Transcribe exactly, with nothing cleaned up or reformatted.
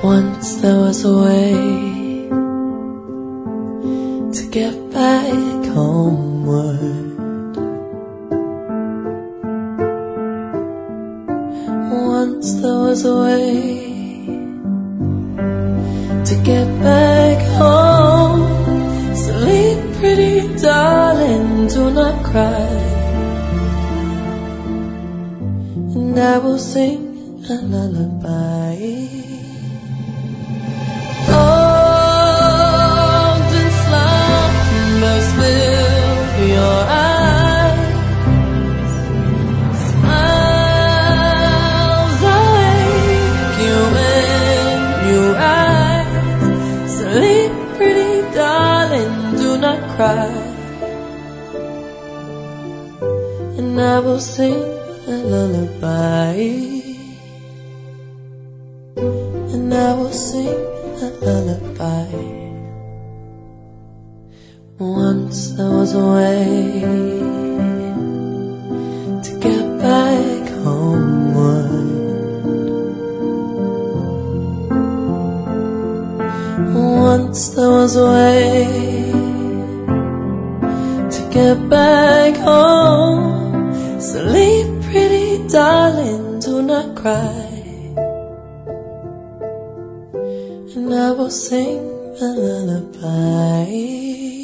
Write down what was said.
Once there was a way to get back homeward. Once there was a way to get back home. Sleep, pretty darling, do not cry, and I will sing a lullaby. Golden slumbers fill your eyes, smiles awake you when you rise. Sleep, pretty darling, do not cry, and I will sing a lullaby. And I will sing a lullaby. Once there was a way to get back homeward. Once there was a way to get back home. Sleep, pretty darling, do not cry, and I will sing a lullaby.